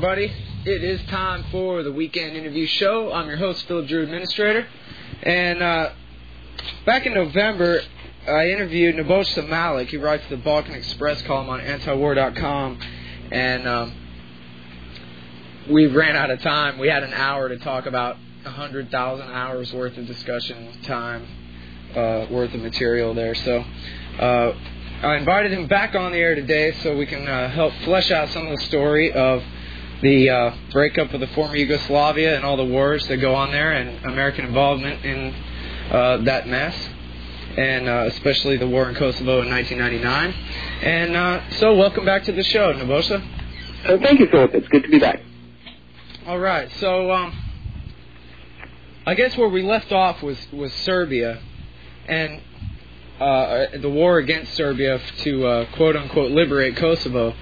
everybody. It is time for the Weekend Interview Show. I'm your host, Philip Drew, Administrator. And back in November, I interviewed Nebojsa Malik. He writes the Balkan Express column on antiwar.com. And we ran out of time. We had an hour to talk about 100,000 hours worth of discussion time, worth of material there. So I invited him back on the air today so we can help flesh out some of the story of the breakup of the former Yugoslavia and all the wars that go on there and American involvement in that mess, and especially the war in Kosovo in 1999. And so welcome back to the show, Nebojsa. Thank you, Philip. It's good to be back. All right. So I guess where we left off was Serbia and the war against Serbia to quote-unquote liberate Kosovo.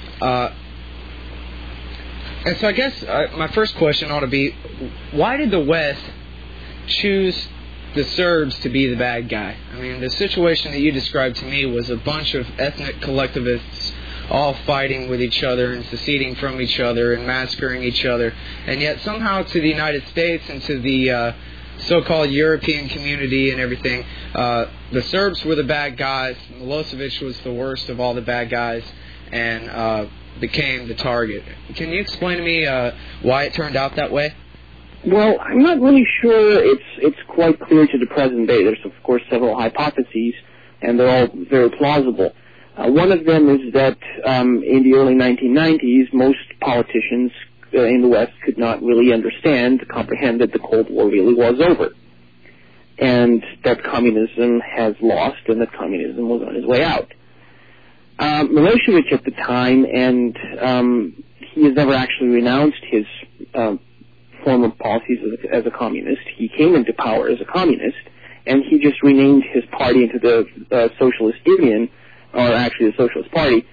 And so I guess my first question ought to be, why did the West choose the Serbs to be the bad guy? I mean, the situation that you described to me was a bunch of ethnic collectivists all fighting with each other and seceding from each other and massacring each other. And yet somehow to the United States and to the so-called European community and everything, the Serbs were the bad guys. Milosevic was the worst of all the bad guys and became the target. Can you explain to me why it turned out that way? Well, I'm not really sure it's quite clear to the present day. There's, of course, several hypotheses, and they're all very plausible. One of them is that in the early 1990s, most politicians in the West could not really comprehend that the Cold War really was over, and that communism has lost, and that communism was on its way out. Milosevic at the time, and he has never actually renounced his former policies as a communist. He came into power as a communist, and he just renamed his party into the Socialist Union, or actually the Socialist Party.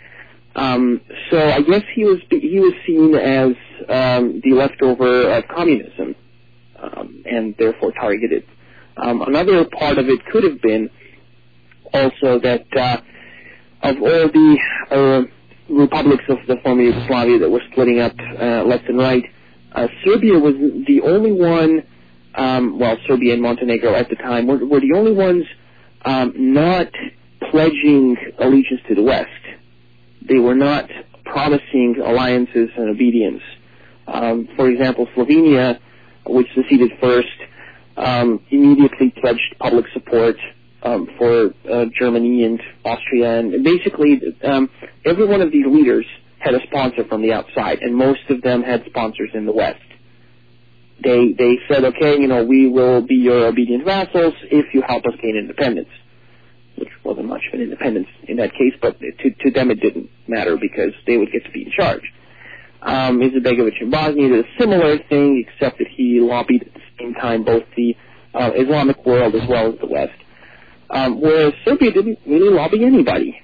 So I guess he was seen as the leftover of communism, and therefore targeted. Another part of it could have been also that of all the republics of the former Yugoslavia that were splitting up left and right, Serbia was the only one, Serbia and Montenegro at the time were the only ones not pledging allegiance to the West. They were not promising alliances and obedience. For example, Slovenia, which seceded first, immediately pledged public support for Germany and Austria, and basically every one of these leaders had a sponsor from the outside, and most of them had sponsors in the West. They said, okay, we will be your obedient vassals if you help us gain independence, which wasn't much of an independence in that case, but to them it didn't matter because they would get to be in charge. Izetbegovic in Bosnia did a similar thing, except that he lobbied at the same time both the Islamic world as well as the West. Whereas Serbia didn't really lobby anybody.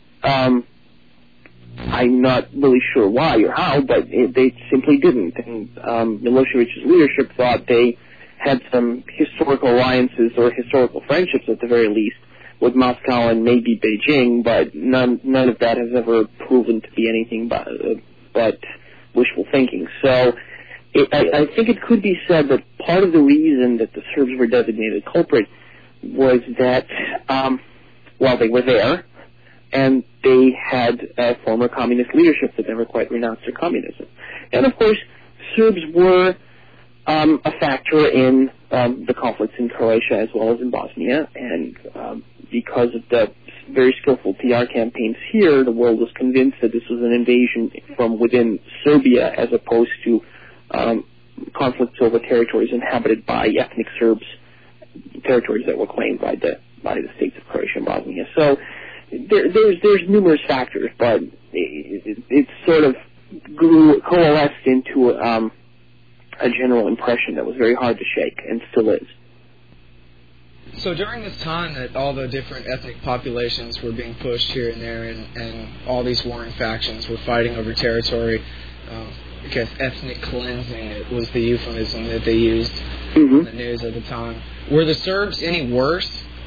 I'm not really sure why or how, but they simply didn't. And Milosevic's leadership thought they had some historical alliances or historical friendships at the very least with Moscow and maybe Beijing, but none of that has ever proven to be anything but wishful thinking. So I think it could be said that part of the reason that the Serbs were designated culprit was that, they were there, and they had a former communist leadership that never quite renounced their communism. And, of course, Serbs were a factor in the conflicts in Croatia as well as in Bosnia, and because of the very skillful PR campaigns here, the world was convinced that this was an invasion from within Serbia as opposed to conflicts over territories inhabited by ethnic Serbs, territories that were claimed by the states of Croatia and Bosnia. So there's numerous factors, but it sort of coalesced into a general impression that was very hard to shake and still is. So during this time that all the different ethnic populations were being pushed here and there and all these warring factions were fighting over territory, I guess ethnic cleansing was the euphemism that they used in the news at the time. Were the Serbs any worse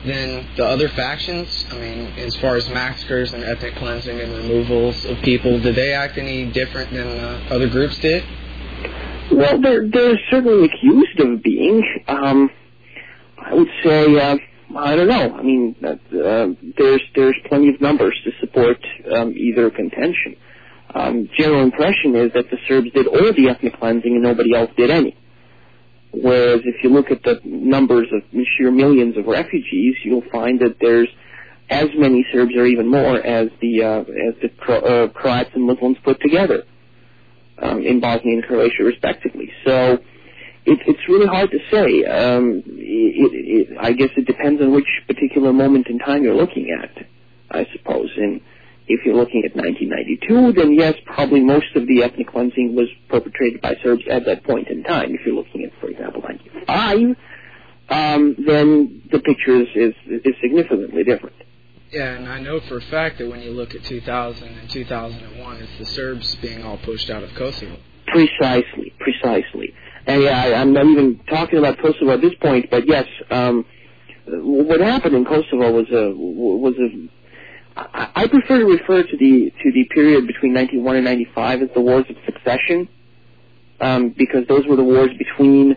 than the other factions? I mean, as far as massacres and ethnic cleansing and removals of people, did they act any different than other groups did? Well, they're certainly accused of being. I would say, I don't know. I mean, there's plenty of numbers to support either contention. General impression is that the Serbs did all the ethnic cleansing and nobody else did any. Whereas if you look at the numbers of sheer millions of refugees, you'll find that there's as many Serbs or even more as the Croats and Muslims put together in Bosnia and Croatia, respectively. So it's really hard to say. I guess it depends on which particular moment in time you're looking at, I suppose. And if you're looking at 1992, then yes, probably most of the ethnic cleansing was perpetrated by Serbs at that point in time. If you're looking at, for example, 95, then the picture is significantly different. Yeah, and I know for a fact that when you look at 2000 and 2001, it's the Serbs being all pushed out of Kosovo. Precisely. And yeah, I'm not even talking about Kosovo at this point, but yes, what happened in Kosovo was a I prefer to refer to the period between 91 and 95 as the Wars of Succession, because those were the wars between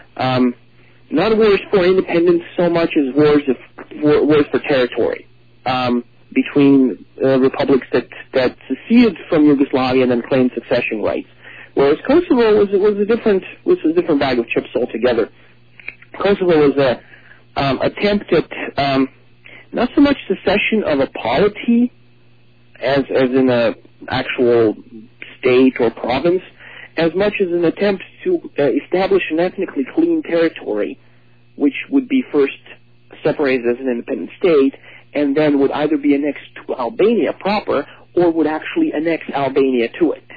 not wars for independence so much as wars for territory, between republics that seceded from Yugoslavia and then claimed succession rights. Whereas Kosovo was a different bag of chips altogether. Kosovo was a attempt at not so much secession of a polity as in a actual state or province, as much as an attempt to establish an ethnically clean territory, which would be first separated as an independent state, and then would either be annexed to Albania proper, or would actually annex Albania to it.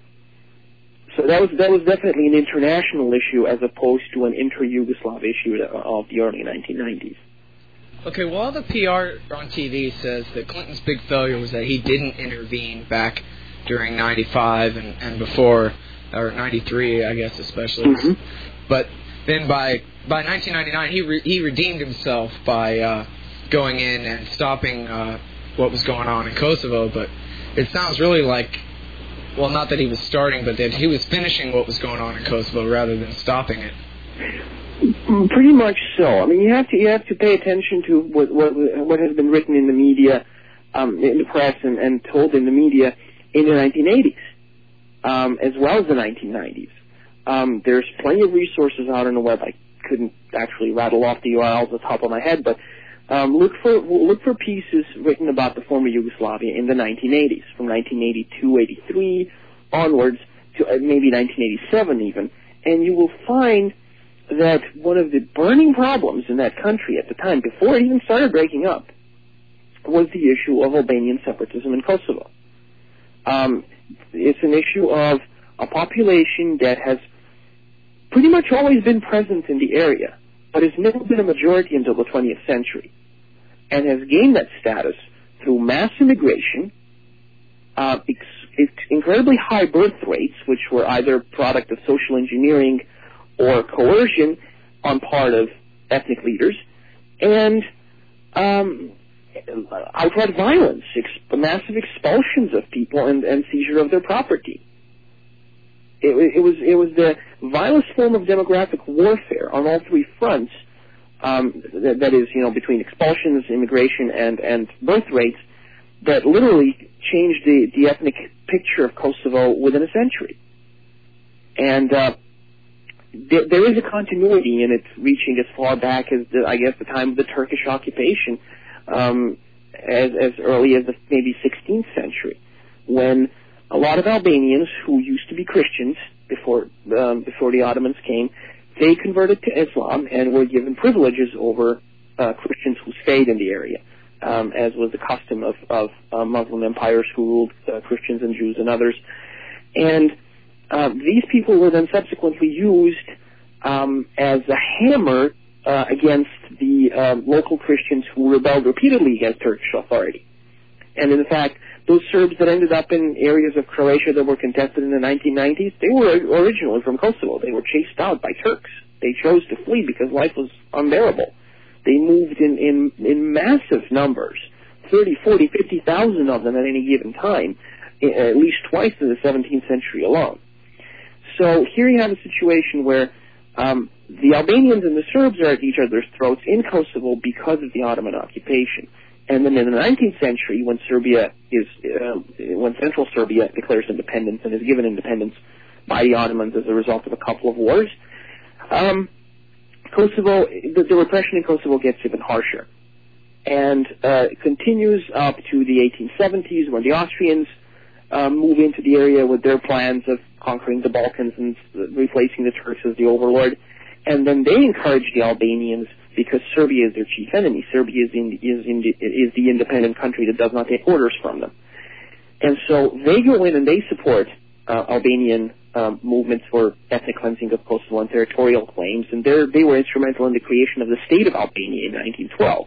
So that was definitely an international issue as opposed to an inter-Yugoslav issue of the early 1990s. Okay, well, all the PR on TV says that Clinton's big failure was that he didn't intervene back during 95 and before, or 93, I guess, especially. Mm-hmm. But then by 1999, he redeemed himself by going in and stopping what was going on in Kosovo. But it sounds really like, well, not that he was starting, but that he was finishing what was going on in Kosovo rather than stopping it. Pretty much so. I mean, you have to pay attention to what has been written in the media, in the press, and told in the media in the 1980s, as well as the 1990s. There's plenty of resources out on the web. I couldn't actually rattle off the URLs off the top of my head, but look for pieces written about the former Yugoslavia in the 1980s, from 1982, 83 onwards to maybe 1987 even, and you will find that one of the burning problems in that country at the time, before it even started breaking up, was the issue of Albanian separatism in Kosovo. It's an issue of a population that has pretty much always been present in the area, but has never been a majority until the 20th century, and has gained that status through mass immigration, incredibly high birth rates, which were either product of social engineering or coercion on part of ethnic leaders, and outright violence, massive expulsions of people and seizure of their property. It was the vilest form of demographic warfare on all three fronts, that is, between expulsions, immigration, and birth rates, that literally changed the ethnic picture of Kosovo within a century. And there is a continuity in it, reaching as far back as the time of the Turkish occupation, as early as maybe 16th century, when a lot of Albanians who used to be Christians before the Ottomans came, they converted to Islam and were given privileges over Christians who stayed in the area, as was the custom of Muslim empires who ruled Christians and Jews and others. And these people were then subsequently used as a hammer against the local Christians who rebelled repeatedly against Turkish authority. And in fact, those Serbs that ended up in areas of Croatia that were contested in the 1990s, they were originally from Kosovo. They were chased out by Turks. They chose to flee because life was unbearable They moved in massive numbers, 30, 40, 50,000 of them at any given time, at least twice in the 17th century alone. So here you have a situation where the Albanians and the Serbs are at each other's throats in Kosovo because of the Ottoman occupation. And then in the 19th century, when Central Serbia declares independence and is given independence by the Ottomans as a result of a couple of wars, Kosovo, the repression in Kosovo gets even harsher. And it continues up to the 1870s when the Austrians move into the area with their plans of conquering the Balkans and replacing the Turks as the overlord. And then they encourage the Albanians because Serbia is their chief enemy. Serbia is the independent country that does not take orders from them. And so they go in and they support Albanian movements for ethnic cleansing of Kosovo and territorial claims, and they were instrumental in the creation of the state of Albania in 1912.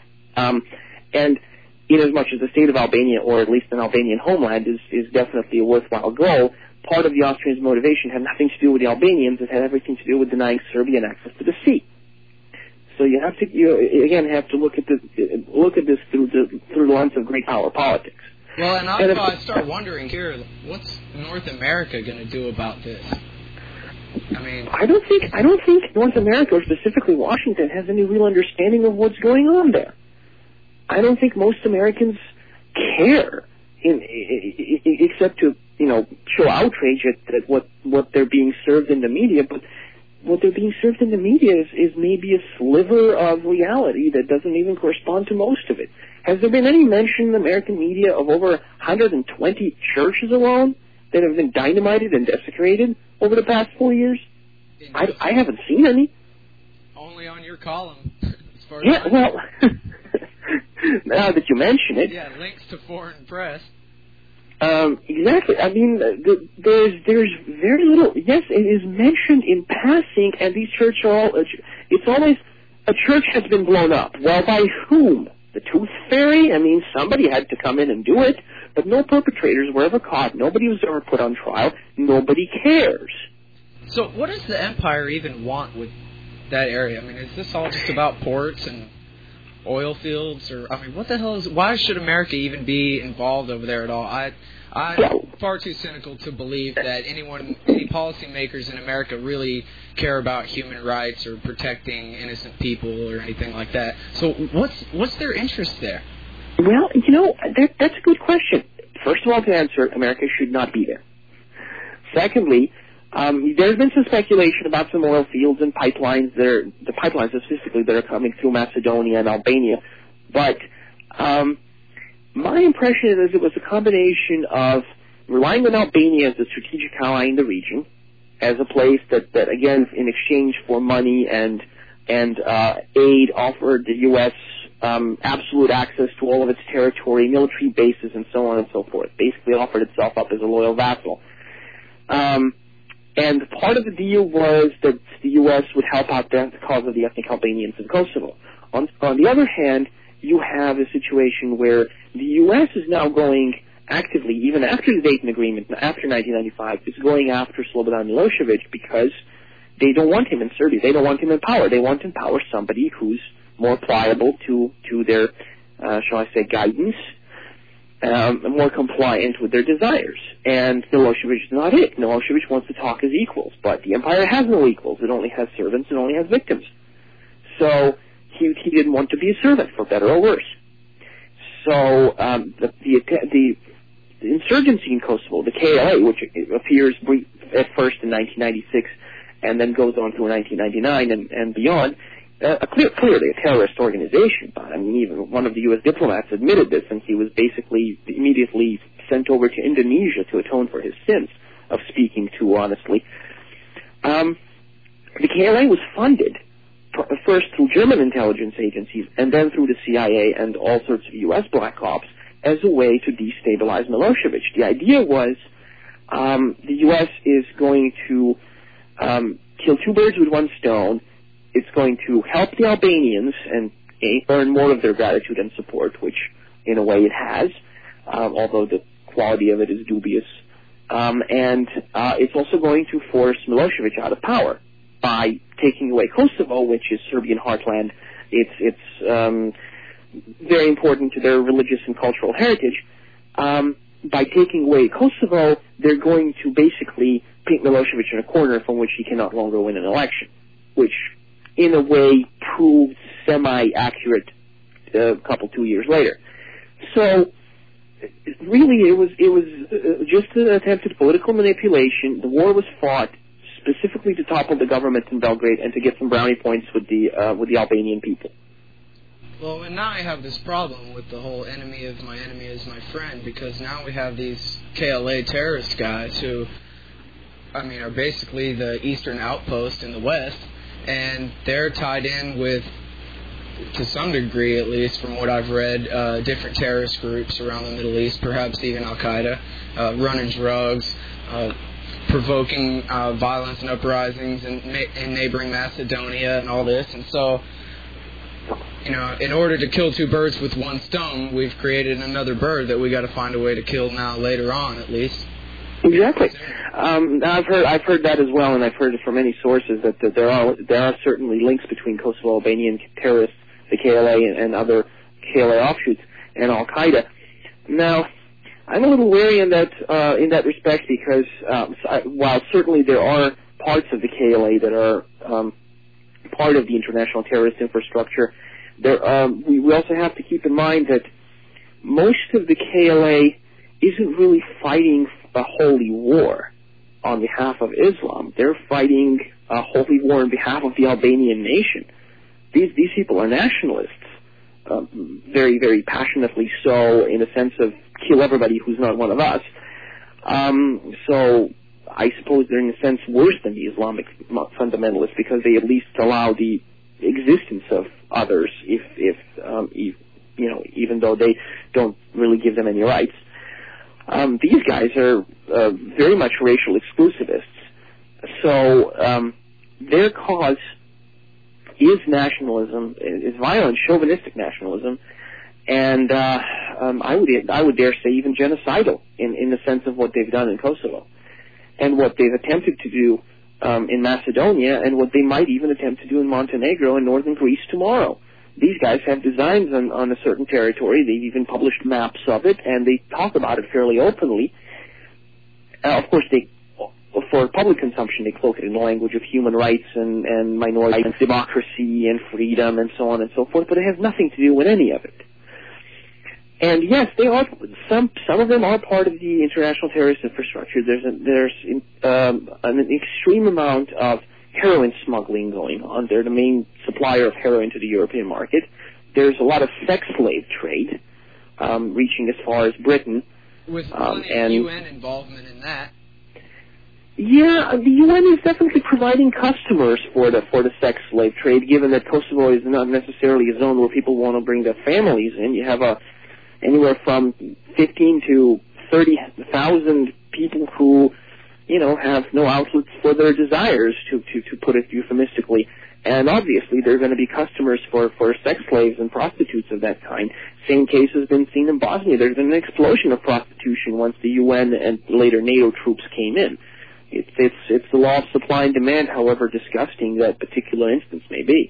And in as much as the state of Albania, or at least an Albanian homeland, is definitely a worthwhile goal, part of the Austrians' motivation had nothing to do with the Albanians. It had everything to do with denying Serbian access to the sea. So you have to look at this through the lens of great power politics. Well, and I start wondering here, what's North America going to do about this? I mean, I don't think North America, or specifically Washington, has any real understanding of what's going on there. I don't think most Americans care, except to show outrage at what they're being served in the media. But what they're being served in the media is maybe a sliver of reality that doesn't even correspond to most of it. Has there been any mention in the American media of over 120 churches alone that have been dynamited and desecrated over the past 4 years? I haven't seen any. Only on your column, as far as yeah, well, now that you mention it. Yeah, links to foreign press. Exactly. I mean, there's very little. Yes, it is mentioned in passing, and these churches are all. It's always a church has been blown up. Well, by whom? The Tooth Fairy? I mean, somebody had to come in and do it, but no perpetrators were ever caught. Nobody was ever put on trial. Nobody cares. So, what does the empire even want with that area? I mean, is this all just about ports and oil fields, or what the hell is? Why should America even be involved over there at all? I'm far too cynical to believe that any policymakers in America really care about human rights or protecting innocent people or anything like that. So what's their interest there? Well, that's a good question. First of all, to answer, America should not be there. Secondly, there's been some speculation about some oil fields and pipelines. The pipelines specifically that are coming through Macedonia and Albania. But my impression is it was a combination of relying on Albania as a strategic ally in the region, as a place that again, in exchange for money and aid, offered the U.S. Absolute access to all of its territory, military bases, and so on and so forth. Basically offered itself up as a loyal vassal. And part of the deal was that the U.S. would help out the cause of the ethnic Albanians in Kosovo. On the other hand, you have a situation where the U.S. is now going actively, even after the Dayton Agreement, after 1995, is going after Slobodan Milosevic because they don't want him in Serbia. They don't want him in power. They want in power somebody who's more pliable to their, shall I say, guidance, more compliant with their desires. And Milosevic is not it. Milosevic wants to talk as equals, but the empire has no equals. It only has servants. It only has victims. So he didn't want to be a servant, for better or worse. So the insurgency in Kosovo, the KLA, which appears at first in 1996 and then goes on through 1999 and beyond, clearly a terrorist organization. But I mean, even one of the U.S. diplomats admitted this, and he was basically immediately sent over to Indonesia to atone for his sins of speaking too honestly. The KLA was funded first through German intelligence agencies and then through the CIA and all sorts of U.S. black ops as a way to destabilize Milosevic. The idea was the U.S. is going to kill two birds with one stone. It's going to help the Albanians and earn more of their gratitude and support, which in a way it has, although the quality of it is dubious. And it's also going to force Milosevic out of power by taking away Kosovo, which is Serbian heartland, It's very important to their religious and cultural heritage. By taking away Kosovo, they're going to basically paint Milosevic in a corner from which he can no longer win an election, which in a way proved semi-accurate a couple, 2 years later. So really it was just an attempt at political manipulation. The war was fought specifically to topple the government in Belgrade and to get some brownie points with the Albanian people. Well, and now I have this problem with the whole enemy of my enemy is my friend, because now we have these KLA terrorist guys who, I mean, are basically the eastern outpost in the West, and they're tied in with, to some degree at least, from what I've read, different terrorist groups around the Middle East, perhaps even Al-Qaeda, running drugs, provoking violence and uprisings in neighboring Macedonia and all this. And so, you know, in order to kill two birds with one stone, we've created another bird that we got to find a way to kill now later on, at least. Exactly. I've heard that as well, and I've heard it from many sources that there are certainly links between Kosovo Albanian terrorists, the KLA, and other KLA offshoots, and Al Qaeda. Now, I'm a little wary in that respect, because while certainly there are parts of the KLA that are part of the international terrorist infrastructure, we also have to keep in mind that most of the KLA isn't really fighting a holy war on behalf of Islam. They're fighting a holy war on behalf of the Albanian nation. These people are nationalists, very, very passionately so, in a sense of kill everybody who's not one of us. So I suppose they're in a sense worse than the Islamic fundamentalists, because they at least allow the existence of others, even though they don't really give them any rights. These guys are very much racial exclusivists. So their cause is nationalism, is violent, chauvinistic nationalism, and I would dare say even genocidal in the sense of what they've done in Kosovo, and what they've attempted to do in Macedonia, and what they might even attempt to do in Montenegro and northern Greece tomorrow. These guys have designs on a certain territory. They've even published maps of it, and they talk about it fairly openly. Of course, for public consumption, they cloak it in the language of human rights and minority rights, democracy and freedom and so on and so forth, but it has nothing to do with any of it. And yes, they are. Some of them are part of the international terrorist infrastructure. There's an extreme amount of heroin smuggling going on. They're the main supplier of heroin to the European market. There's a lot of sex slave trade, reaching as far as Britain. With plenty of UN involvement in that. Yeah, the UN is definitely providing customers for the sex slave trade, given that Kosovo is not necessarily a zone where people want to bring their families in. You have anywhere from 15 to 30,000 people who, have no outlets for their desires, to put it euphemistically. And obviously they're going to be customers for sex slaves and prostitutes of that kind. Same case has been seen in Bosnia. There's been an explosion of prostitution once the UN and later NATO troops came in. It's the law of supply and demand, however disgusting that particular instance may be.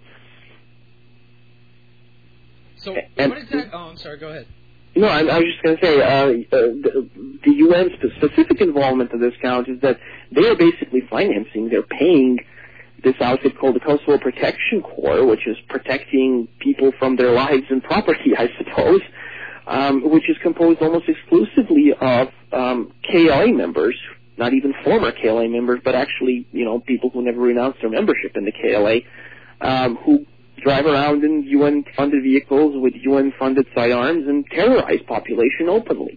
So what is that? Oh, I'm sorry, go ahead. No, I was just going to say, the UN's specific involvement in this count is that they are basically they're paying this outfit called the Kosovo Protection Corps, which is protecting people from their lives and property, I suppose, which is composed almost exclusively of KLA members, not even former KLA members, but actually, people who never renounced their membership in the KLA, who drive around in UN-funded vehicles with UN-funded sidearms and terrorize population openly.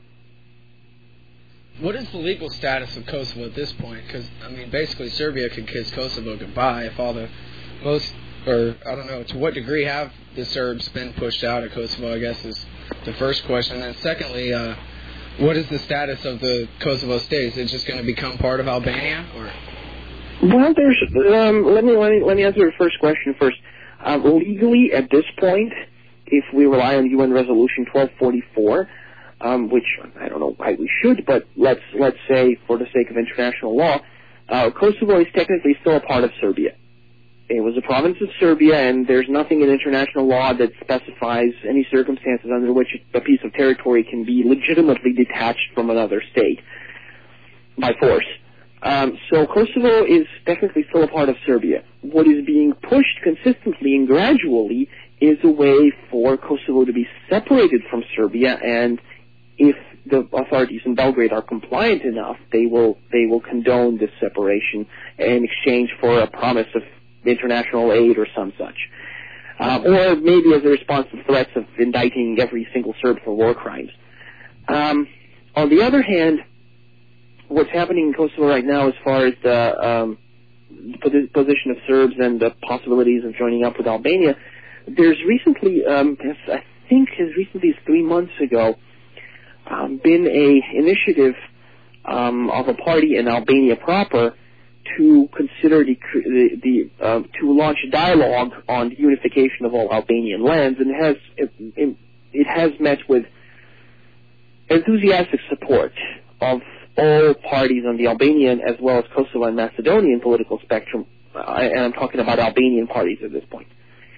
What is the legal status of Kosovo at this point? Because, basically Serbia could kiss Kosovo goodbye if I don't know, to what degree have the Serbs been pushed out of Kosovo, I guess, is the first question. And then secondly, what is the status of the Kosovo state? Is it just going to become part of Albania? Or? Well, let me answer the first question first. Legally, at this point, if we rely on UN Resolution 1244, which I don't know why we should, but let's say for the sake of international law, Kosovo is technically still a part of Serbia. It was a province of Serbia, and there's nothing in international law that specifies any circumstances under which a piece of territory can be legitimately detached from another state by force. So Kosovo is technically still a part of Serbia. What is being pushed consistently and gradually is a way for Kosovo to be separated from Serbia, and if the authorities in Belgrade are compliant enough, they will condone this separation in exchange for a promise of international aid or some such. Or maybe as a response to threats of indicting every single Serb for war crimes. On the other hand, what's happening in Kosovo right now as far as the position of Serbs and the possibilities of joining up with Albania, there's recently, I think as recently as 3 months ago, been a initiative of a party in Albania proper to consider to launch a dialogue on the unification of all Albanian lands, and it has met with enthusiastic support of all parties on the Albanian as well as Kosovo and Macedonian political spectrum, and I'm talking about Albanian parties at this point.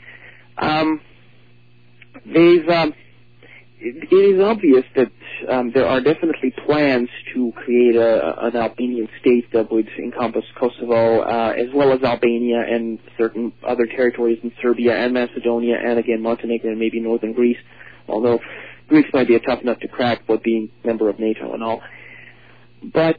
It is obvious that there are definitely plans to create an Albanian state that would encompass Kosovo as well as Albania and certain other territories in Serbia and Macedonia and again Montenegro and maybe northern Greece, although Greece might be a tough nut to crack with being a member of NATO and all. But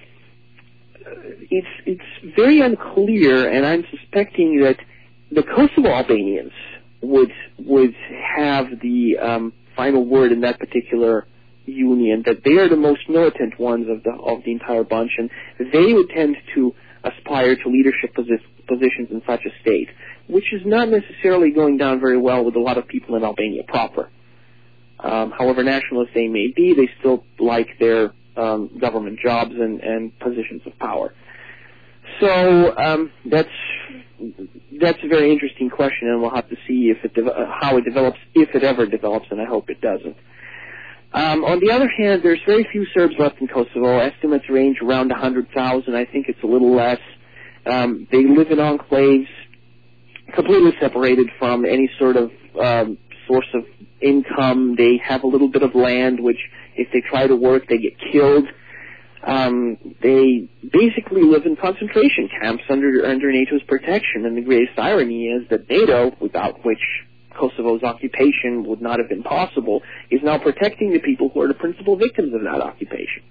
it's very unclear, and I'm suspecting that the Kosovo Albanians would have the final word in that particular union, that they are the most militant ones of the entire bunch, and they would tend to aspire to leadership positions in such a state, which is not necessarily going down very well with a lot of people in Albania proper. However nationalist they may be, they still like their government jobs and positions of power. So that's a very interesting question, and we'll have to see how it develops, if it ever develops, and I hope it doesn't. On the other hand, there's very few Serbs left in Kosovo. Estimates range around 100,000. I think it's a little less. They live in enclaves, completely separated from any sort of source of income. They have a little bit of land, which if they try to work, they get killed. They basically live in concentration camps under NATO's protection, and the greatest irony is that NATO, without which Kosovo's occupation would not have been possible, is now protecting the people who are the principal victims of that occupation.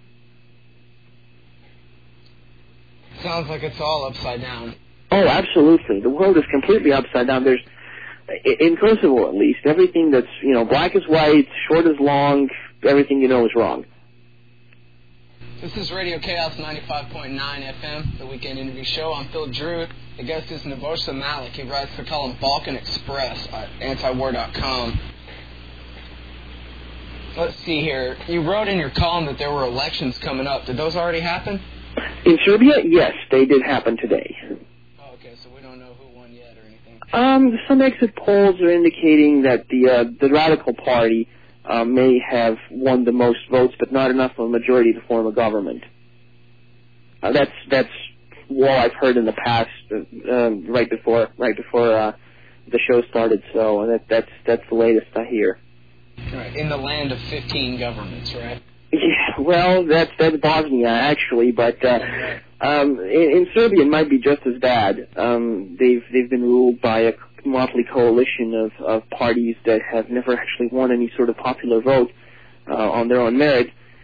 Sounds like it's all upside down. Oh, absolutely. The world is completely upside down. There's, in Kosovo at least, everything that's, black is white, short is long, everything is wrong. This is Radio Chaos 95.9 FM, the weekend interview show. I'm Phil Drew. The guest is Nebojsa Malik. He writes the column Balkan Express at antiwar.com. Let's see here. You wrote in your column that there were elections coming up. Did those already happen? In Serbia, yes, they did happen today. Oh, okay, so we don't know who won yet or anything. Some exit polls are indicating that the Radical Party may have won the most votes, but not enough of a majority to form a government. That's what I've heard in the past, right before the show started. So that's the latest I hear. Right. In the land of 15 governments, right? Yeah, well, that's Bosnia actually, but in Serbia it might be just as bad. They've been ruled by a motley coalition of parties that have never actually won any sort of popular vote on their own merit.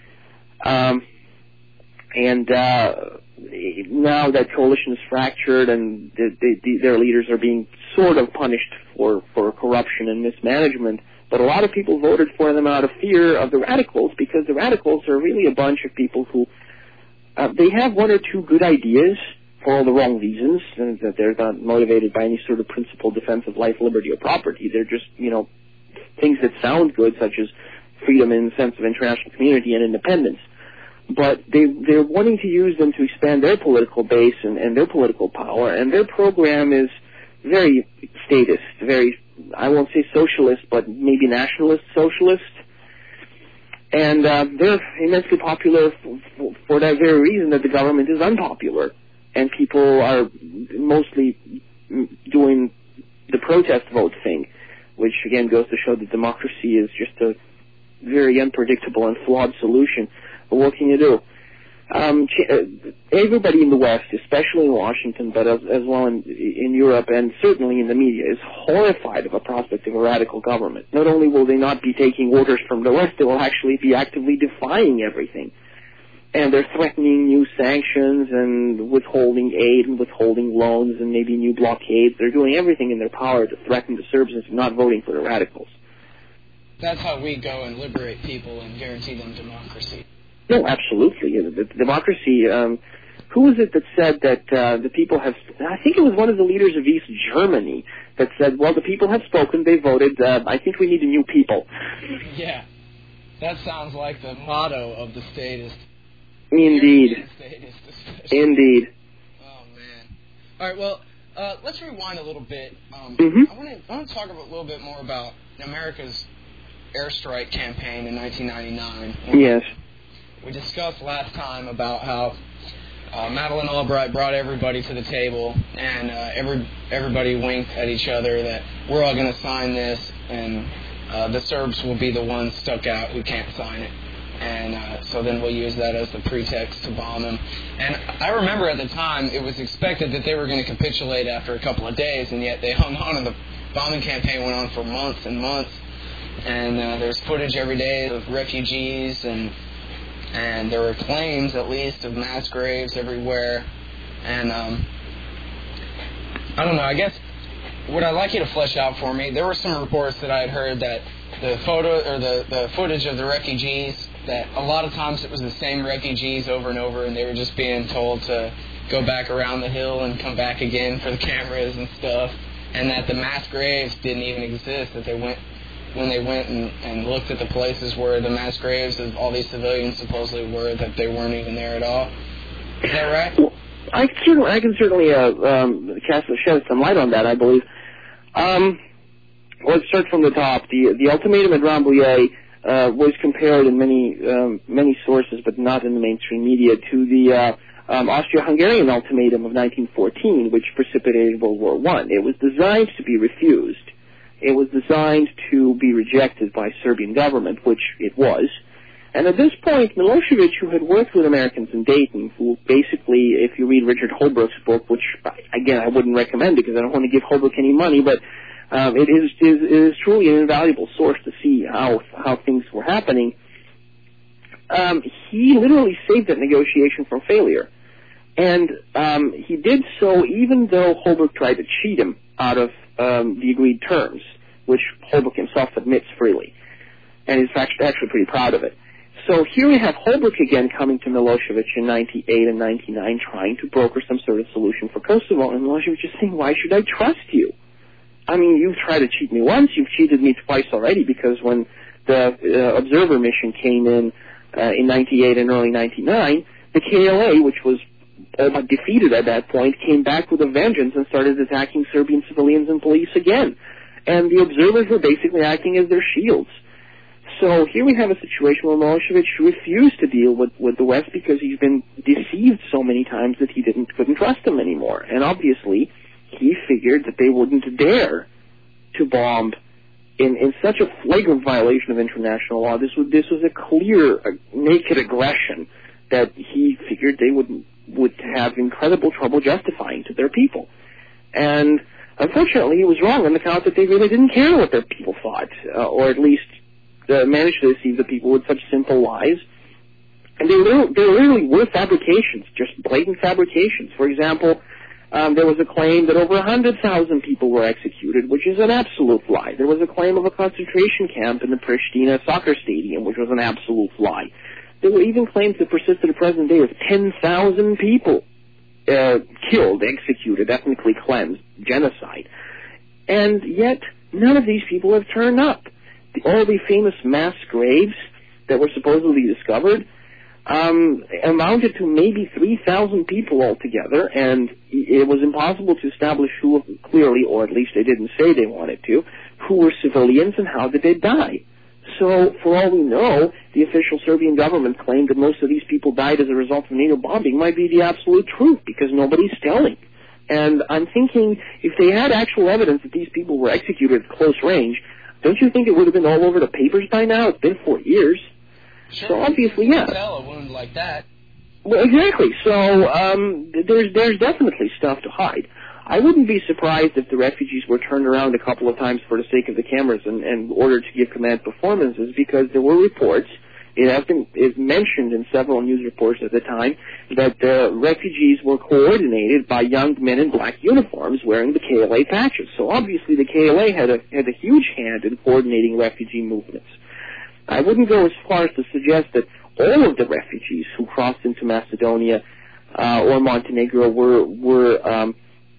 And now that coalition is fractured and their leaders are being sort of punished for corruption and mismanagement, but a lot of people voted for them out of fear of the radicals, because the radicals are really a bunch of people who they have one or two good ideas for all the wrong reasons, and that they're not motivated by any sort of principled defense of life, liberty, or property. They're just, things that sound good, such as freedom in the sense of international community and independence. But they're wanting to use them to expand their political base and their political power, and their program is very statist, very, I won't say socialist, but maybe nationalist socialist. And they're immensely popular for that very reason, that the government is unpopular. And people are mostly protest vote thing, which again goes to show that democracy is just a very unpredictable and flawed solution. But what can you do? Everybody in the West, especially in Washington, but as well in Europe and certainly in the media, is horrified of a prospect of a radical government. Not only will they not be taking orders from the West, they will actually be actively defying everything. And they're threatening new sanctions and withholding aid and withholding loans and maybe new blockades. They're doing everything in their power to threaten the Serbs into not voting for the radicals. That's how we go and liberate people and guarantee them democracy. No, absolutely. The democracy, who was it that said that the people have, I think it was one of the leaders of East Germany that said, well, the people have spoken, they voted, I think we need a new people. Yeah, that sounds like the motto of the statist. Indeed. Indeed. Oh, man. All right, well, let's rewind a little bit. I want to talk a little bit more about America's airstrike campaign in 1999. Yes. We discussed last time about how Madeleine Albright brought everybody to the table, and everybody winked at each other that we're all going to sign this, and the Serbs will be the ones stuck out who can't sign it. And so then we'll use that as the pretext to bomb them. And I remember at the time it was expected that they were going to capitulate after a couple of days, and yet they hung on, and the bombing campaign went on for months and months. And there's footage every day of refugees, and there were claims, at least, of mass graves everywhere. And I don't know, I guess what I'd like you to flesh out for me, there were some reports that I had heard that the photo or the footage of the refugees, that a lot of times it was the same refugees over and over, and they were just being told to go back around the hill and come back again for the cameras and stuff, and that the mass graves didn't even exist, that when they went and looked at the places where the mass graves of all these civilians supposedly were, that they weren't even there at all. Is that right? Well, I can certainly shed some light on that, I believe. Let's start from the top. The ultimatum at Rambouillet was compared in many sources, but not in the mainstream media, to the Austro-Hungarian ultimatum of 1914, which precipitated World War I. It was designed to be refused. It was designed to be rejected by Serbian government, which it was. And at this point, Milosevic, who had worked with Americans in Dayton, who basically, if you read Richard Holbrooke's book, which, again, I wouldn't recommend because I don't want to give Holbrooke any money, but it is truly an invaluable source to see how things were happening. He literally saved that negotiation from failure. And he did so even though Holbrooke tried to cheat him out of the agreed terms, which Holbrooke himself admits freely. And is actually pretty proud of it. So here we have Holbrooke again coming to Milosevic in 98 and 99 trying to broker some sort of solution for Kosovo, and Milosevic is saying, why should I trust you? I mean, you've tried to cheat me once, you've cheated me twice already, because when the observer mission came in 98 and early 99, the KLA, which was defeated at that point, came back with a vengeance and started attacking Serbian civilians and police again. And the observers were basically acting as their shields. So here we have a situation where Milosevic refused to deal with the West because he's been deceived so many times that he couldn't trust them anymore. And obviously, he figured that they wouldn't dare to bomb in such a flagrant violation of international law. This was a clear, naked aggression that he figured they would have incredible trouble justifying to their people. And unfortunately, he was wrong on the count that they really didn't care what their people thought, or at least managed to deceive the people with such simple lies. And they literally were fabrications, just blatant fabrications. For example, there was a claim that over 100,000 people were executed, which is an absolute lie. There was a claim of a concentration camp in the Pristina soccer stadium, which was an absolute lie. There were even claims that persisted to the present day of 10,000 people killed, executed, ethnically cleansed, genocide. And yet, none of these people have turned up. All the famous mass graves that were supposedly discovered amounted to maybe 3,000 people altogether, and it was impossible to establish who clearly, or at least they didn't say they wanted to, who were civilians and how did they die. So, for all we know, the official Serbian government claimed that most of these people died as a result of NATO bombing might be the absolute truth, because nobody's telling. And I'm thinking, if they had actual evidence that these people were executed at close range, don't you think it would have been all over the papers by now? It's been 4 years. Sure. So obviously, yeah. Tell a wound like that. Well, exactly. So there's definitely stuff to hide. I wouldn't be surprised if the refugees were turned around a couple of times for the sake of the cameras and ordered to give command performances, because there were reports, it mentioned in several news reports at the time, that the refugees were coordinated by young men in black uniforms wearing the KLA patches. So obviously the KLA had a huge hand in coordinating refugee movements. I wouldn't go as far as to suggest that all of the refugees who crossed into Macedonia or Montenegro were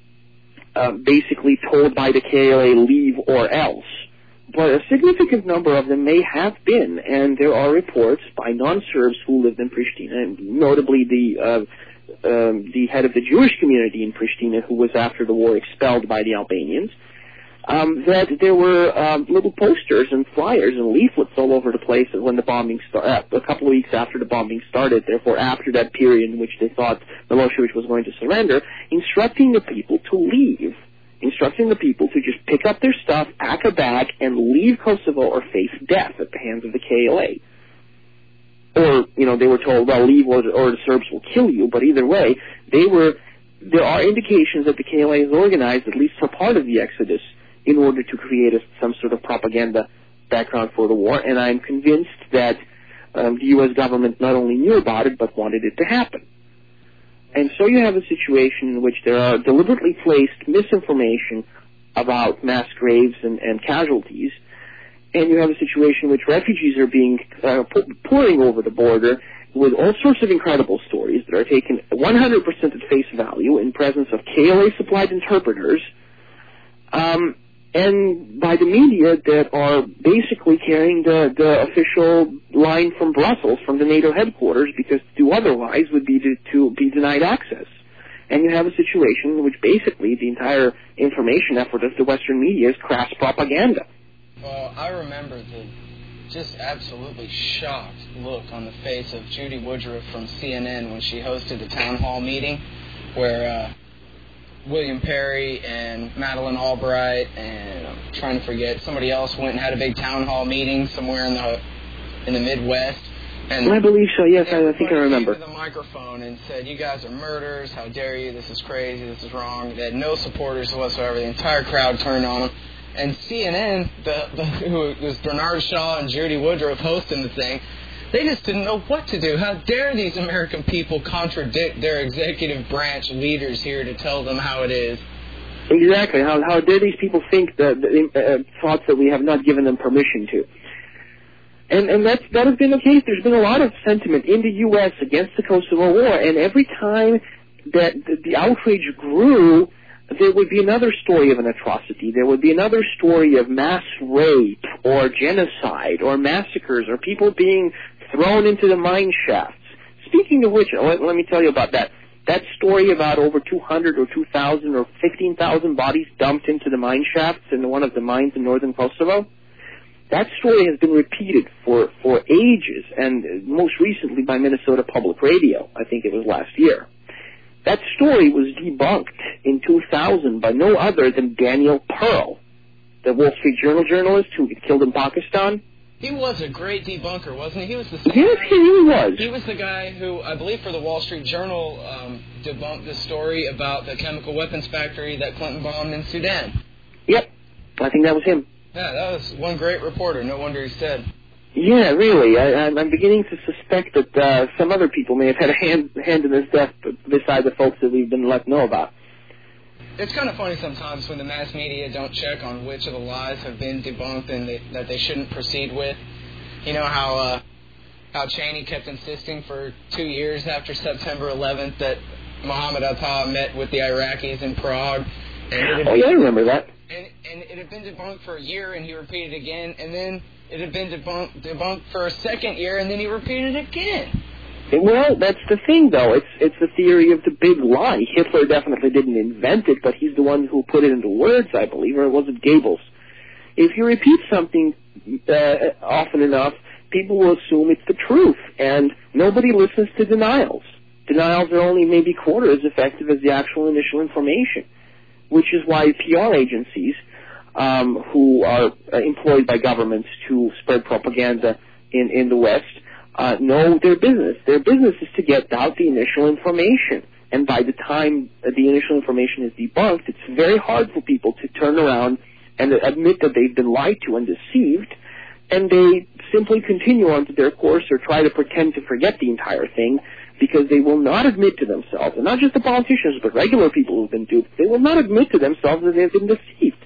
basically told by the KLA, leave or else. But a significant number of them may have been, and there are reports by non-Serbs who lived in Pristina, and notably the head of the Jewish community in Pristina, who was after the war expelled by the Albanians, that there were little posters and flyers and leaflets all over the place when the bombing started, a couple of weeks after the bombing started, therefore after that period in which they thought Milosevic was going to surrender, instructing the people to leave, instructing the people to just pick up their stuff, pack a bag, and leave Kosovo or face death at the hands of the KLA. Or, they were told, well, leave or the Serbs will kill you, but either way, there are indications that the KLA has organized, at least for part of the exodus, in order to create some sort of propaganda background for the war, and I'm convinced that the U.S. government not only knew about it, but wanted it to happen. And so you have a situation in which there are deliberately placed misinformation about mass graves and casualties, and you have a situation in which refugees are being pouring over the border with all sorts of incredible stories that are taken 100% at face value in presence of KLA-supplied interpreters, and by the media that are basically carrying the official line from Brussels, from the NATO headquarters, because to do otherwise would be to be denied access. And you have a situation in which basically the entire information effort of the Western media is crass propaganda. Well, I remember the just absolutely shocked look on the face of Judy Woodruff from CNN when she hosted the town hall meeting where William Perry and Madeleine Albright and I'm trying to forget, somebody else went and had a big town hall meeting somewhere in the Midwest. And I believe so, yes, I think I remember. They gave the microphone and said, you guys are murderers, how dare you, this is crazy, this is wrong. They had no supporters whatsoever. The entire crowd turned on them. And CNN, who was Bernard Shaw and Judy Woodruff hosting the thing, they just didn't know what to do. How dare these American people contradict their executive branch leaders here to tell them how it is? Exactly. How dare these people think thoughts that we have not given them permission to? And that has been the case. There's been a lot of sentiment in the U.S. against the Kosovo War, and every time that the outrage grew, there would be another story of an atrocity. There would be another story of mass rape or genocide or massacres or people being thrown into the mine shafts. Speaking of which, let me tell you about that. That story about over 200 or 2,000 or 15,000 bodies dumped into the mine shafts in one of the mines in northern Kosovo, that story has been repeated for ages, and most recently by Minnesota Public Radio. I think it was last year. That story was debunked in 2000 by no other than Daniel Pearl, the Wall Street Journal journalist who got killed in Pakistan. He was a great debunker, wasn't he? He was the same Yes, he really was. He was the guy who, I believe for the Wall Street Journal, debunked the story about the chemical weapons factory that Clinton bombed in Sudan. Yep, I think that was him. Yeah, that was one great reporter. No wonder he's dead. Yeah, really. I'm beginning to suspect that some other people may have had a hand in his death besides the folks that we've been let know about. It's kind of funny sometimes when the mass media don't check on which of the lies have been debunked and that they shouldn't proceed with. You know how Cheney kept insisting for 2 years after September 11th that Mohammed Atta met with the Iraqis in Prague. And I remember that. And it had been debunked for a year, and he repeated it again, and then it had been debunked for a second year, and then he repeated it again. Well, that's the thing, though. It's the theory of the big lie. Hitler definitely didn't invent it, but he's the one who put it into words, I believe, or was it Goebbels? If you repeat something often enough, people will assume it's the truth, and nobody listens to denials. denials are only maybe quarter as effective as the actual initial information, which is why PR agencies who are employed by governments to spread propaganda in the West know their business. Their business is to get out the initial information. And by the time the initial information is debunked, it's very hard for people to turn around and admit that they've been lied to and deceived, and they simply continue on to their course or try to pretend to forget the entire thing because they will not admit to themselves, and not just the politicians, but regular people who've been duped, they will not admit to themselves that they've been deceived.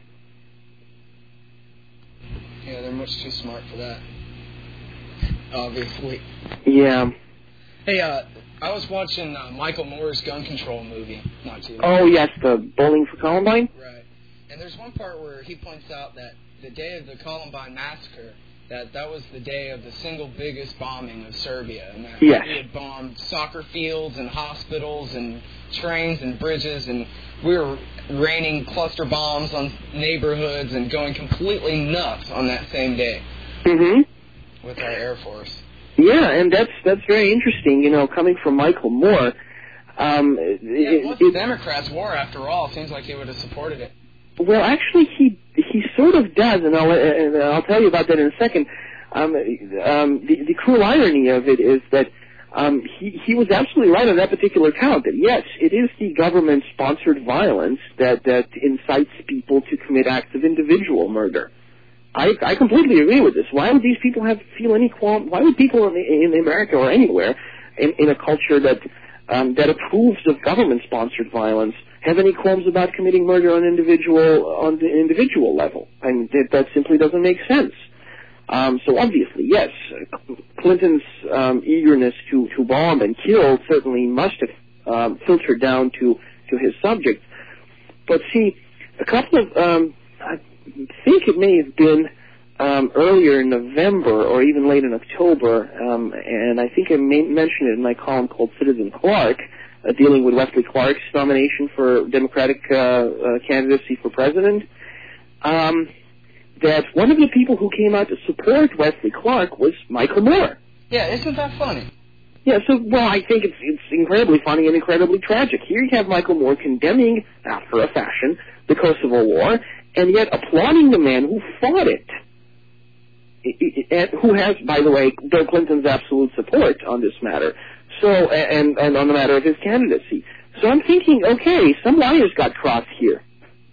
Yeah, they're much too smart for that, obviously. Yeah. Hey, I was watching Michael Moore's gun control movie not too long ago. Oh, yes, the Bowling for Columbine? Right. And there's one part where he points out that the day of the Columbine massacre, that was the day of the single biggest bombing of Serbia. And that yes. We had bombed soccer fields and hospitals and trains and bridges, and we were raining cluster bombs on neighborhoods and going completely nuts on that same day with our Air Force. Yeah, and that's very interesting, coming from Michael Moore. The Democrats' war, after all. Seems like he would have supported it. Well, actually, he sort of does, and I'll tell you about that in a second. The cruel irony of it is that he was absolutely right on that particular count, that yes, it is the government-sponsored violence that incites people to commit acts of individual murder. I completely agree with this. Why would these people feel any qualm? Why would people in America or anywhere in a culture that approves of government-sponsored violence have any qualms about committing murder on the individual level? I mean, that simply doesn't make sense. So obviously, yes, Clinton's eagerness to bomb and kill certainly must have filtered down to his subjects. But see, a couple of I think it may have been earlier in November or even late in October, and I think I mentioned it in my column called Citizen Clark, dealing with Wesley Clark's nomination for Democratic candidacy for president, that one of the people who came out to support Wesley Clark was Michael Moore. Yeah, isn't that funny? Yeah, well, I think it's incredibly funny and incredibly tragic. Here you have Michael Moore condemning, after a fashion, the Kosovo War, and yet applauding the man who fought it, and who has, by the way, Bill Clinton's absolute support on this matter. So, and on the matter of his candidacy. So I'm thinking, okay, some wires got crossed here.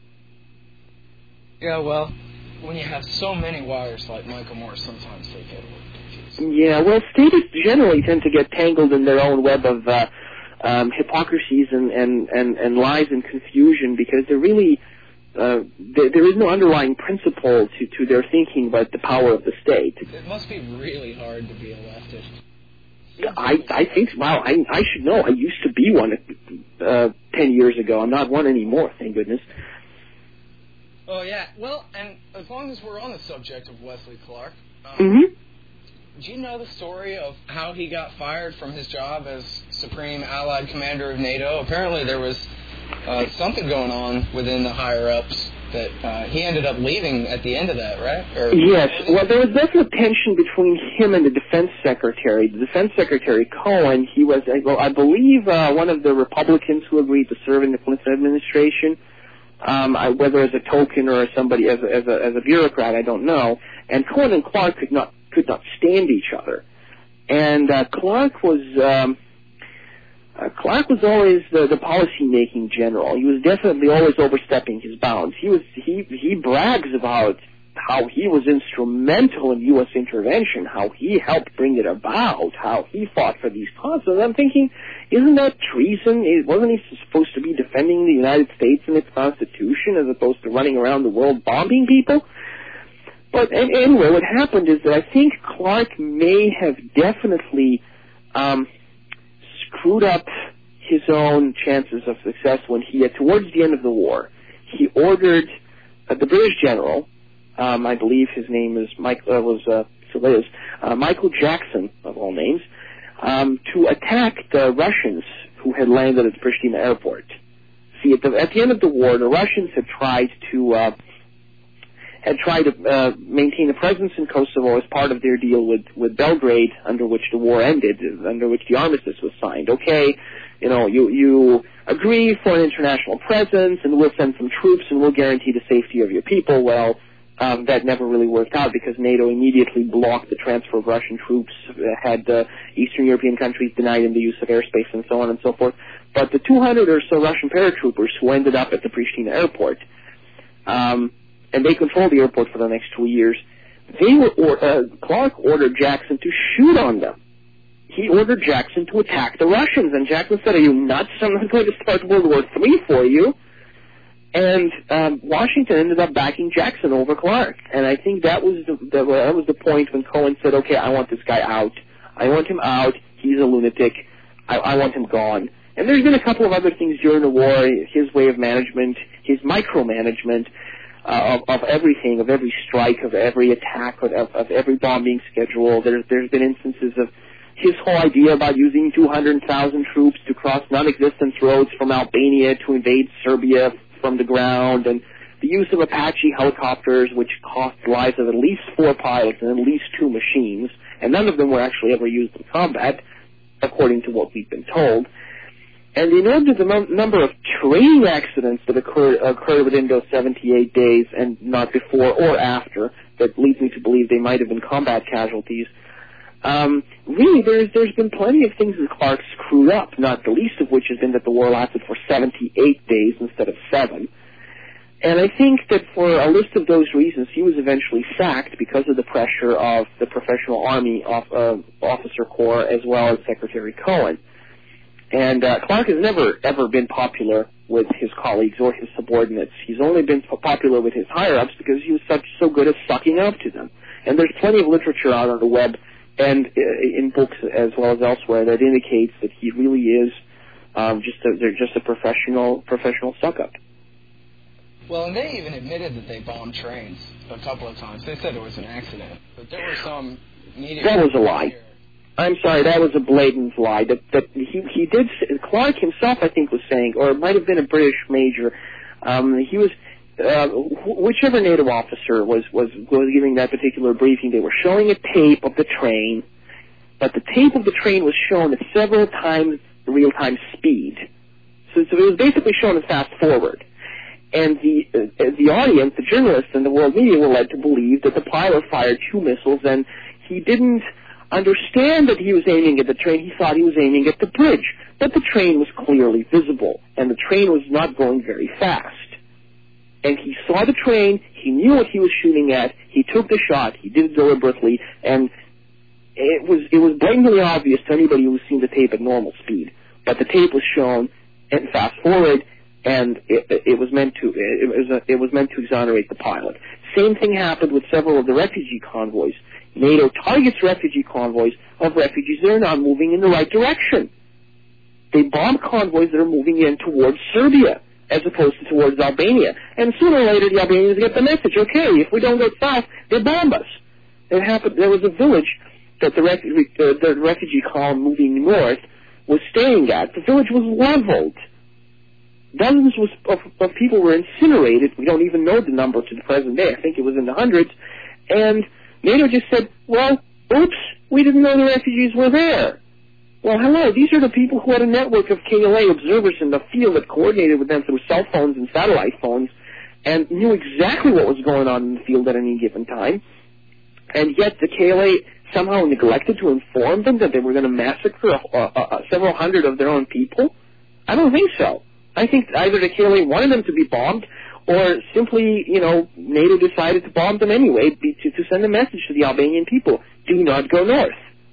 Yeah, well, when you have so many wires like Michael Moore, sometimes they get a little confusing. Yeah, well, statists generally tend to get tangled in their own web of hypocrisies and lies and confusion because they're really there is no underlying principle to their thinking but the power of the state. It must be really hard to be a leftist. I think, wow, I should know. I used to be one 10 years ago. I'm not one anymore, thank goodness. Oh, yeah. Well, and as long as we're on the subject of Wesley Clark, do you know the story of how he got fired from his job as Supreme Allied Commander of NATO? Apparently there was something going on within the higher-ups that he ended up leaving at the end of that, right? Yes. Well, there was definite tension between him and the Defense Secretary. The Defense Secretary, Cohen, he was, I believe, one of the Republicans who agreed to serve in the Clinton administration, whether as a token or as somebody, as a bureaucrat, I don't know. And Cohen and Clark could not stand each other. And Clark was always the policy-making general. He was definitely always overstepping his bounds. He brags about how he was instrumental in U.S. intervention, how he helped bring it about, how he fought for these causes. I'm thinking, isn't that treason? Wasn't he supposed to be defending the United States and its Constitution as opposed to running around the world bombing people? But anyway, what happened is that I think Clark may have definitely screwed up his own chances of success when he, towards the end of the war, he ordered the British general, I believe his name is Michael Jackson, of all names, to attack the Russians who had landed at the Pristina airport. See, at the end of the war, the Russians had tried to had tried to maintain a presence in Kosovo as part of their deal with Belgrade, under which the war ended, under which the armistice was signed. Okay, you agree for an international presence, and we'll send some troops, and we'll guarantee the safety of your people. Well, that never really worked out because NATO immediately blocked the transfer of Russian troops, had Eastern European countries denied them the use of airspace, and so on and so forth. But the 200 or so Russian paratroopers who ended up at the Pristina airport, and they controlled the airport for the next 2 years, Clark ordered Jackson to shoot on them. He ordered Jackson to attack the Russians, and Jackson said, "Are you nuts? I'm not going to start World War III for you." And Washington ended up backing Jackson over Clark, and I think that was the point when Cohen said, "Okay, I want this guy out. I want him out. He's a lunatic. I want him gone." And there's been a couple of other things during the war: his way of management, his micromanagement of everything, of every strike, of every attack, of every bombing schedule. There's been instances of his whole idea about using 200,000 troops to cross non-existent roads from Albania to invade Serbia from the ground, and the use of Apache helicopters, which cost the lives of at least 4 pilots and at least 2 machines, and none of them were actually ever used in combat, according to what we've been told. And in order to the number of training accidents that occurred within those 78 days and not before or after, that leads me to believe they might have been combat casualties, really there's been plenty of things that Clark screwed up, not the least of which has been that the war lasted for 78 days instead of 7. And I think that for a list of those reasons, he was eventually sacked because of the pressure of the professional army officer corps as well as Secretary Cohen. And Clark has never, ever been popular with his colleagues or his subordinates. He's only been popular with his higher-ups because he was so good at sucking up to them. And there's plenty of literature out on the web and in books as well as elsewhere that indicates that he really is just a professional suck-up. Well, and they even admitted that they bombed trains a couple of times. They said it was an accident, but there were some media... That was a lie. I'm sorry, that was a blatant lie. That he did. Clark himself, I think, was saying, or it might have been a British major. He was whichever NATO officer was giving that particular briefing. They were showing a tape of the train, but the tape of the train was shown at several times the real-time speed. So it was basically shown in fast forward. And the audience, the journalists, and the world media were led to believe that the pilot fired 2 missiles, and he didn't understand that he was aiming at the train. He thought he was aiming at the bridge. But the train was clearly visible, and the train was not going very fast. And he saw the train, he knew what he was shooting at, he took the shot, he did it deliberately, and it was blatantly obvious to anybody who was seeing the tape at normal speed. But the tape was shown and fast forward, and it was meant to exonerate the pilot. Same thing happened with several of the refugee convoys. NATO targets refugee convoys of refugees that are not moving in the right direction. They bomb convoys that are moving in towards Serbia as opposed to towards Albania. And sooner or later the Albanians get the message, okay, if we don't go south, they bomb us. It happened. There was a village that the refugee column moving north was staying at. The village was leveled. Dozens of people were incinerated. We don't even know the number to the present day. I think it was in the hundreds. And NATO just said, well, oops, we didn't know the refugees were there. Well, hello, these are the people who had a network of KLA observers in the field that coordinated with them through cell phones and satellite phones and knew exactly what was going on in the field at any given time. And yet the KLA somehow neglected to inform them that they were going to massacre several hundred of their own people? I don't think so. I think either the KLA wanted them to be bombed or simply, NATO decided to bomb them anyway to send a message to the Albanian people, do not go north.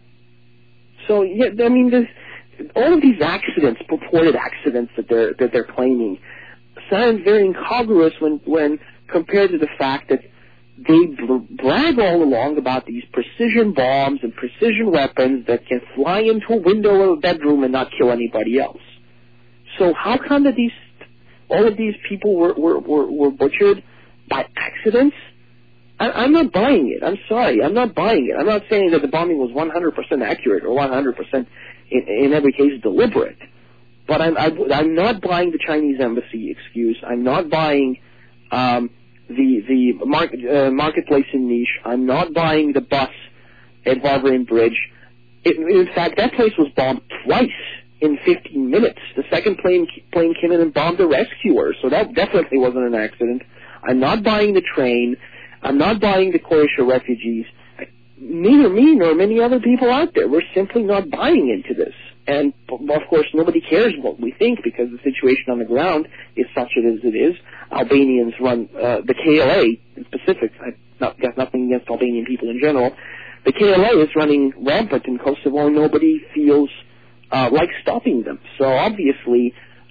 So, yeah, I mean, all of these accidents, purported accidents that they're claiming, sound very incongruous when compared to the fact that they brag all along about these precision bombs and precision weapons that can fly into a window of a bedroom and not kill anybody else. So how come that all of these people were butchered by accidents? I'm not buying it. I'm sorry. I'm not buying it. I'm not saying that the bombing was 100% accurate or 100% in every case deliberate. But I'm not buying the Chinese embassy excuse. I'm not buying marketplace in Niš. I'm not buying the bus at Varvarin Bridge. In fact, that place was bombed twice in 15 minutes. The second plane came in and bombed the rescuer, so that definitely wasn't an accident. I'm not buying the train. I'm not buying the Croatia refugees. Neither me nor many other people out there. We're simply not buying into this. And, of course, nobody cares what we think because the situation on the ground is such as it is. Albanians run, the KLA in specific, I've got nothing against Albanian people in general. The KLA is running rampant in Kosovo and nobody feels like stopping them. So obviously,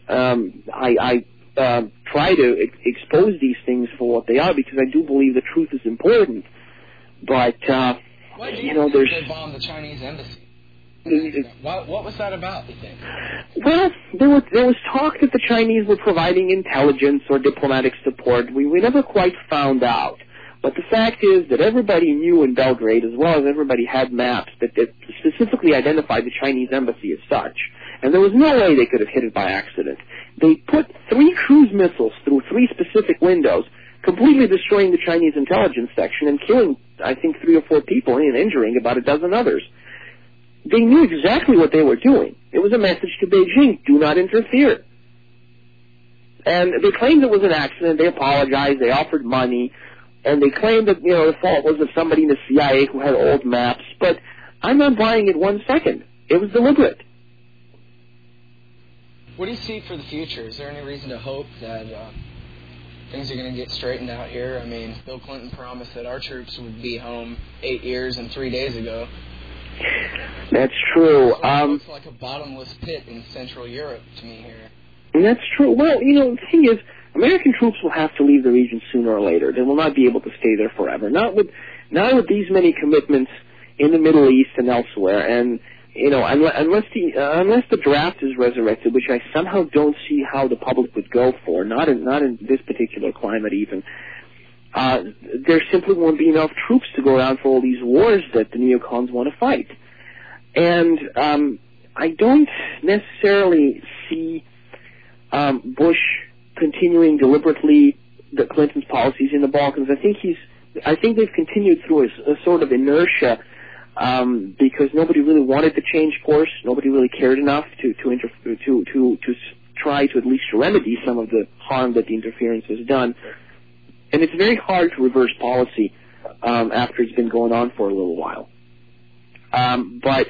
I try to expose these things for what they are because I do believe the truth is important. But, why do you know, there's... they bombed the Chinese embassy? What was that about, you think? Well, there was talk that the Chinese were providing intelligence or diplomatic support. We never quite found out. But the fact is that everybody knew in Belgrade, as well as everybody had maps that specifically identified the Chinese embassy as such. And there was no way they could have hit it by accident. They put 3 cruise missiles through 3 specific windows, completely destroying the Chinese intelligence section and killing, I think, 3 or 4 people and injuring about a dozen others. They knew exactly what they were doing. It was a message to Beijing, do not interfere. And they claimed it was an accident. They apologized. They offered money. And they claimed that, the fault was of somebody in the CIA who had old maps. But I'm not buying it 1 second. It was deliberate. What do you see for the future? Is there any reason to hope that things are going to get straightened out here? I mean, Bill Clinton promised that our troops would be home 8 years and 3 days ago. That's true. It looks like a bottomless pit in Central Europe to me here. That's true. Well, the thing is, American troops will have to leave the region sooner or later. They will not be able to stay there forever. Not with these many commitments in the Middle East and elsewhere. And unless the draft is resurrected, which I somehow don't see how the public would go for, not in this particular climate even. There simply won't be enough troops to go around for all these wars that the neocons want to fight. And I don't necessarily see Bush continuing deliberately the Clinton's policies in the Balkans. I think they've continued through a sort of inertia because nobody really wanted to change course. Nobody really cared enough to try to at least remedy some of the harm that the interference has done. And it's very hard to reverse policy after it's been going on for a little while. But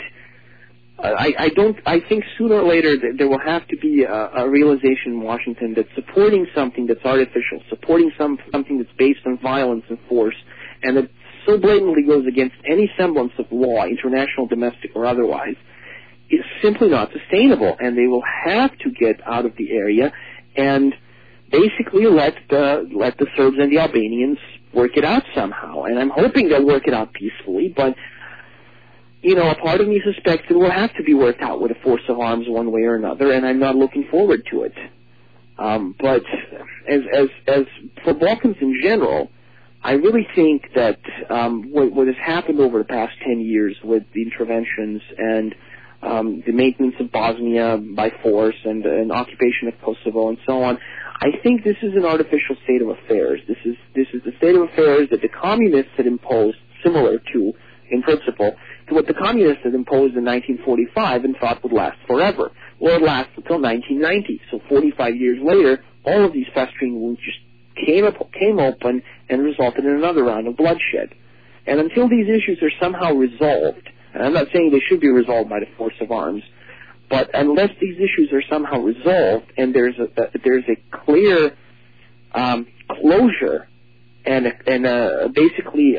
I think sooner or later there will have to be a realization in Washington that supporting something that's artificial, supporting something that's based on violence and force, and that so blatantly goes against any semblance of law, international, domestic, or otherwise, is simply not sustainable. And they will have to get out of the area and basically let the Serbs and the Albanians work it out somehow. And I'm hoping they'll work it out peacefully, but a part of me suspects it will have to be worked out with a force of arms one way or another, and I'm not looking forward to it. But as for Balkans in general, I really think that what has happened over the past 10 years with the interventions and the maintenance of Bosnia by force and an occupation of Kosovo and so on, I think this is an artificial state of affairs. This is the state of affairs that the communists had imposed, similar to, in principle, to what the communists had imposed in 1945 and thought would last forever. Well, it lasts until 1990. So 45 years later, all of these festering wounds just came open and resulted in another round of bloodshed. And until these issues are somehow resolved, and I'm not saying they should be resolved by the force of arms, but unless these issues are somehow resolved and there's a clear closure and basically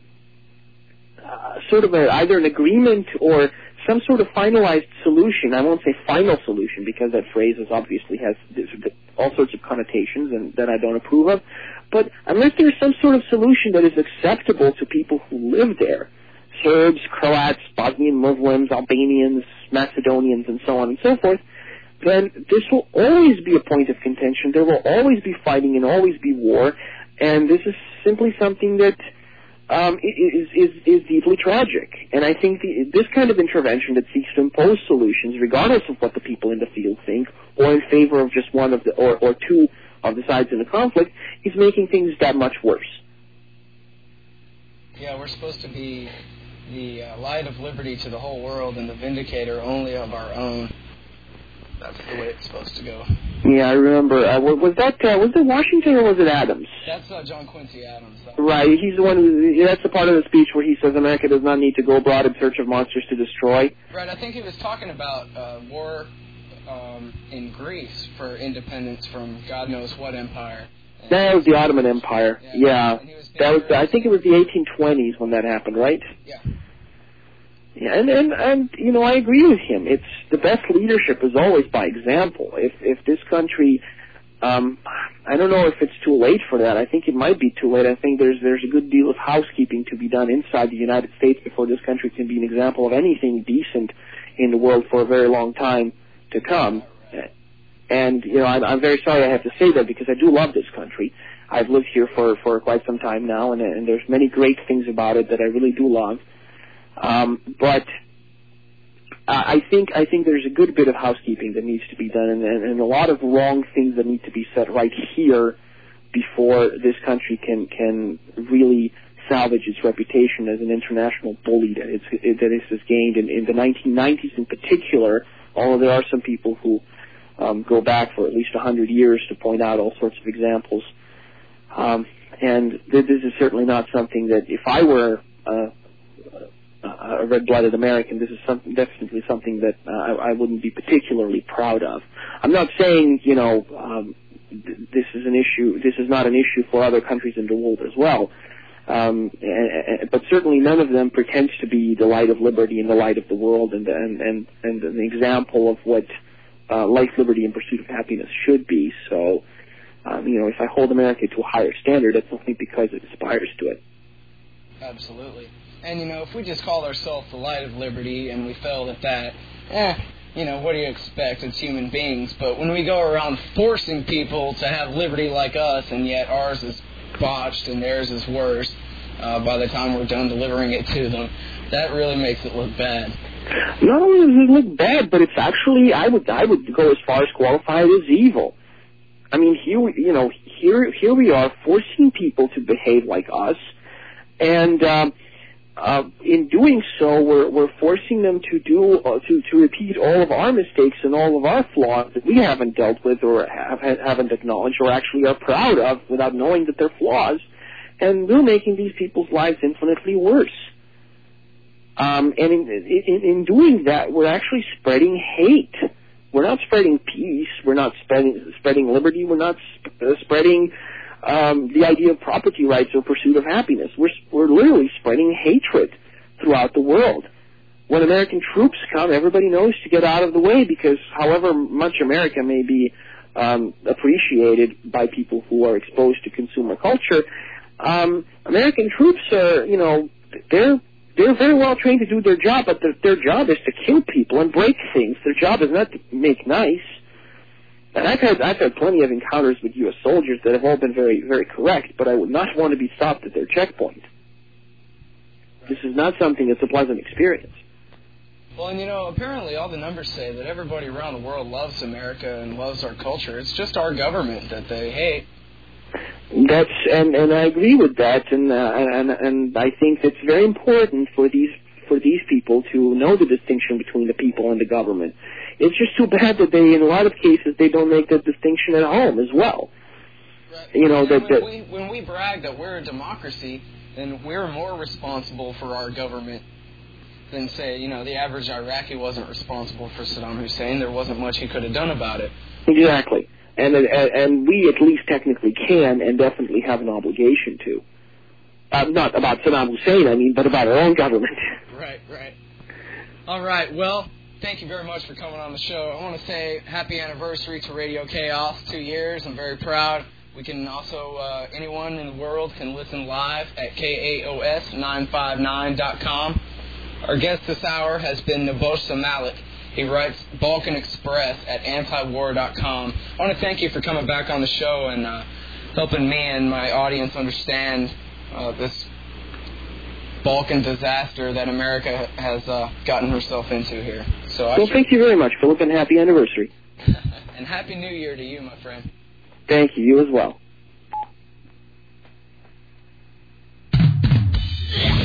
sort of either an agreement or some sort of finalized solution. I won't say final solution because that phrase obviously has all sorts of connotations and that I don't approve of. But unless there's some sort of solution that is acceptable to people who live there, Serbs, Croats, Bosnian Muslims, Albanians, Macedonians, and so on and so forth, then this will always be a point of contention. There will always be fighting and always be war, and this is simply something that is deeply tragic. And I think this kind of intervention that seeks to impose solutions, regardless of what the people in the field think, or in favor of just one of the or two of the sides in the conflict, is making things that much worse. Yeah, we're supposed to be the light of liberty to the whole world and the vindicator only of our own. That's the way it's supposed to go. Yeah, I remember. Was that Washington or was it Adams? That's John Quincy Adams. Right. He's the one who. That's the part of the speech where he says America does not need to go abroad in search of monsters to destroy. Right. I think he was talking about war in Greece for independence from God knows what empire. And that was the Ottoman Empire. Yeah. That was. I think it was the 1820s when that happened, right? Yeah. Yeah, and you know, I agree with him. It's the best leadership is always by example. If this country, I don't know if it's too late for that. I think it might be too late. I think there's a good deal of housekeeping to be done inside the United States before this country can be an example of anything decent in the world for a very long time to come. And you know, I'm very sorry I have to say that because I do love this country. I've lived here for quite some time now, and there's many great things about it that I really do love. But I think there's a good bit of housekeeping that needs to be done, and a lot of wrong things that need to be set right here before this country can really salvage its reputation as an international bully that it has gained in the 1990s in particular. Although there are some people who go back for at least 100 years to point out all sorts of examples, and this is certainly not something that if I were a red-blooded American, this is definitely something that I wouldn't be particularly proud of. I'm not saying, you know, this is an issue. This is not an issue for other countries in the world as well. But certainly none of them pretends to be the light of liberty and the light of the world and an example of what life, liberty, and pursuit of happiness should be. So, you know, if I hold America to a higher standard, it's only because it aspires to it. Absolutely. And, you know, if we just call ourselves the light of liberty and we fail at that, you know, what do you expect as human beings? But when we go around forcing people to have liberty like us, and yet ours is botched and theirs is worse by the time we're done delivering it to them, that really makes it look bad. Not only does it look bad, but it's actually, I would go as far as qualify it as evil. I mean, here we are forcing people to behave like us, and in doing so, we're forcing them to repeat all of our mistakes and all of our flaws that we haven't dealt with or haven't acknowledged or actually are proud of without knowing that they're flaws, and we're making these people's lives infinitely worse. And in doing that, we're actually spreading hate. We're not spreading peace. We're not spreading liberty. We're not spreading the idea of property rights or pursuit of happiness. We're literally spreading hatred throughout the world. When American troops come, everybody knows to get out of the way because however much America may be appreciated by people who are exposed to consumer culture, American troops are, you know, they're very well trained to do their job, but their job is to kill people and break things. Their job is not to make nice. And I've had plenty of encounters with U.S. soldiers that have all been very, very correct, but I would not want to be stopped at their checkpoint. This is not something that's a pleasant experience. Well, and you know, apparently all the numbers say that everybody around the world loves America and loves our culture. It's just our government that they hate. That's and I agree with that, and I think it's very important for these people to know the distinction between the people and the government. It's just too bad that in a lot of cases, they don't make that distinction at home as well. Right. You know, when we brag that we're a democracy, then we're more responsible for our government than, say, you know, the average Iraqi wasn't responsible for Saddam Hussein. There wasn't much he could have done about it. Exactly. And we at least technically can and definitely have an obligation to. Not about Saddam Hussein, I mean, but about our own government. Right. All right, well, thank you very much for coming on the show. I want to say happy anniversary to Radio Chaos, 2 years. I'm very proud. We can also, anyone in the world can listen live at KAOS959.com. Our guest this hour has been Nebojsa Malik. He writes Balkan Express at antiwar.com. I want to thank you for coming back on the show and helping me and my audience understand this Balkan disaster that America has gotten herself into here. So thank you very much, Philip, and happy anniversary. And happy New Year to you, my friend. Thank you. You as well.